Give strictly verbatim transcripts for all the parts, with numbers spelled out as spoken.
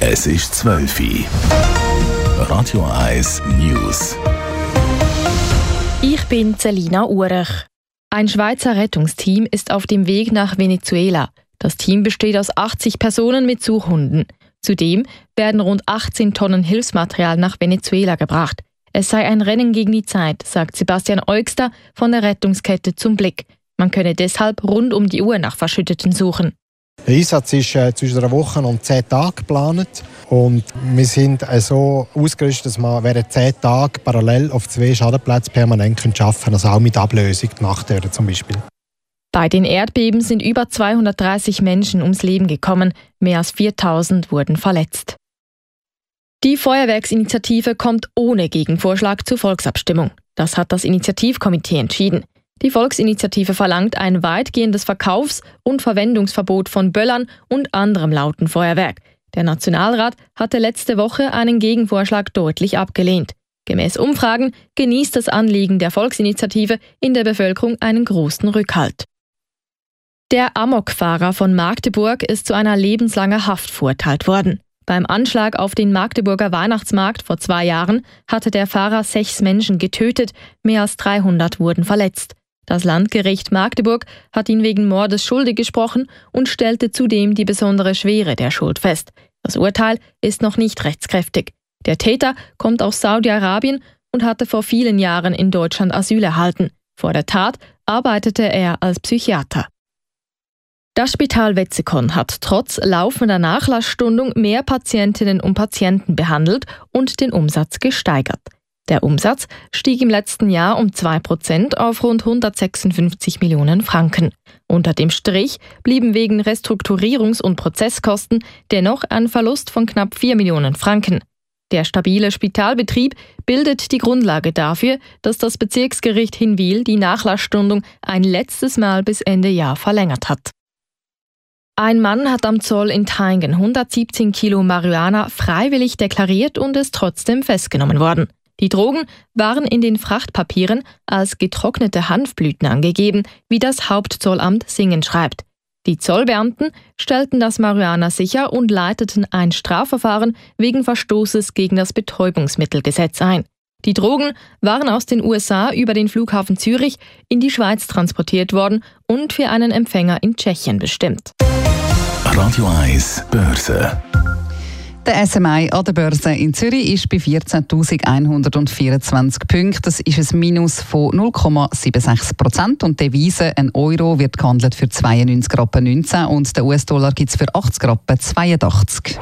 Es ist zwölf Uhr. Radio eins News. Ich bin Selina Urech. Ein Schweizer Rettungsteam ist auf dem Weg nach Venezuela. Das Team besteht aus achtzig Personen mit Suchhunden. Zudem werden rund achtzehn Tonnen Hilfsmaterial nach Venezuela gebracht. Es sei ein Rennen gegen die Zeit, sagt Sebastian Eugster von der Rettungskette Zum Blick. Man könne deshalb rund um die Uhr nach Verschütteten suchen. Der Einsatz ist äh, zwischen einer Woche und zehn Tagen geplant. Und wir sind äh, so ausgerüstet, dass wir während zehn Tagen parallel auf zwei Schadenplätzen permanent arbeiten können, also auch mit Ablösung, die Nachttöre zum Beispiel. Bei den Erdbeben sind über zweihundertdreißig Menschen ums Leben gekommen, mehr als viertausend wurden verletzt. Die Feuerwerksinitiative kommt ohne Gegenvorschlag zur Volksabstimmung. Das hat das Initiativkomitee entschieden. Die Volksinitiative verlangt ein weitgehendes Verkaufs- und Verwendungsverbot von Böllern und anderem lauten Feuerwerk. Der Nationalrat hatte letzte Woche einen Gegenvorschlag deutlich abgelehnt. Gemäß Umfragen genießt das Anliegen der Volksinitiative in der Bevölkerung einen großen Rückhalt. Der Amokfahrer von Magdeburg ist zu einer lebenslangen Haft verurteilt worden. Beim Anschlag auf den Magdeburger Weihnachtsmarkt vor zwei Jahren hatte der Fahrer sechs Menschen getötet, mehr als dreihundert wurden verletzt. Das Landgericht Magdeburg hat ihn wegen Mordes schuldig gesprochen und stellte zudem die besondere Schwere der Schuld fest. Das Urteil ist noch nicht rechtskräftig. Der Täter kommt aus Saudi-Arabien und hatte vor vielen Jahren in Deutschland Asyl erhalten. Vor der Tat arbeitete er als Psychiater. Das Spital Wetzikon hat trotz laufender Nachlassstundung mehr Patientinnen und Patienten behandelt und den Umsatz gesteigert. Der Umsatz stieg im letzten Jahr um zwei Prozent auf rund hundertsechsundfünfzig Millionen Franken. Unter dem Strich blieben wegen Restrukturierungs- und Prozesskosten dennoch ein Verlust von knapp vier Millionen Franken. Der stabile Spitalbetrieb bildet die Grundlage dafür, dass das Bezirksgericht Hinwil die Nachlassstundung ein letztes Mal bis Ende Jahr verlängert hat. Ein Mann hat am Zoll in Thayngen hundertsiebzehn Kilo Marihuana freiwillig deklariert und ist trotzdem festgenommen worden. Die Drogen waren in den Frachtpapieren als getrocknete Hanfblüten angegeben, wie das Hauptzollamt Singen schreibt. Die Zollbeamten stellten das Marihuana sicher und leiteten ein Strafverfahren wegen Verstoßes gegen das Betäubungsmittelgesetz ein. Die Drogen waren aus den U S A über den Flughafen Zürich in die Schweiz transportiert worden und für einen Empfänger in Tschechien bestimmt. Radio eins Börse. Der S M I an der Börse in Zürich ist bei vierzehntausendeinhundertvierundzwanzig Punkten. Das ist ein Minus von null Komma sechsundsiebzig Prozent. Und die Devise, ein Euro, wird gehandelt für zweiundneunzig Rappen neunzehn und der U S-Dollar gibt es für achtzig Rappen zweiundachtzig.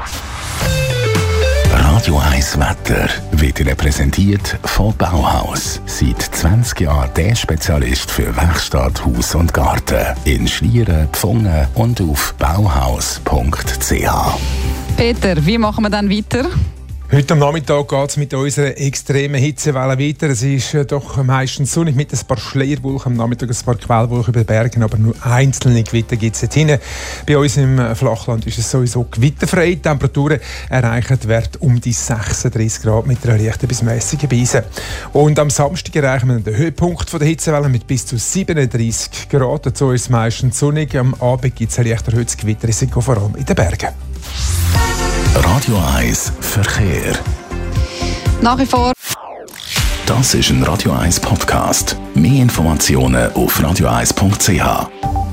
Radio eins Wetter wird Ihnen präsentiert von Bauhaus. Seit zwanzig Jahren der Spezialist für Werkstatt, Haus und Garten. In Schlieren, Pfungen und auf bauhaus punkt c h. Peter, wie machen wir dann weiter? Heute am Nachmittag geht es mit unserer extremen Hitzewelle weiter. Es ist äh, doch meistens sonnig mit ein paar Schleierwolken, am Nachmittag ein paar Quellwolken über den Bergen, aber nur einzelne Gewitter gibt es hinten. Bei uns im Flachland ist es sowieso gewitterfrei. Die Temperaturen erreichen Wert um die sechsunddreißig Grad mit einer leichten bis mäßigen Brise. Und am Samstag erreichen wir den Höhepunkt der Hitzewelle mit bis zu siebenunddreißig Grad. Dazu ist es meistens sonnig. Am Abend gibt es ein leicht erhöhtes Gewitterrisiko, vor allem in den Bergen. Radio eins Verkehr. Nach wie vor. Das ist ein Radio eins Podcast. Mehr Informationen auf radio eins punkt c h.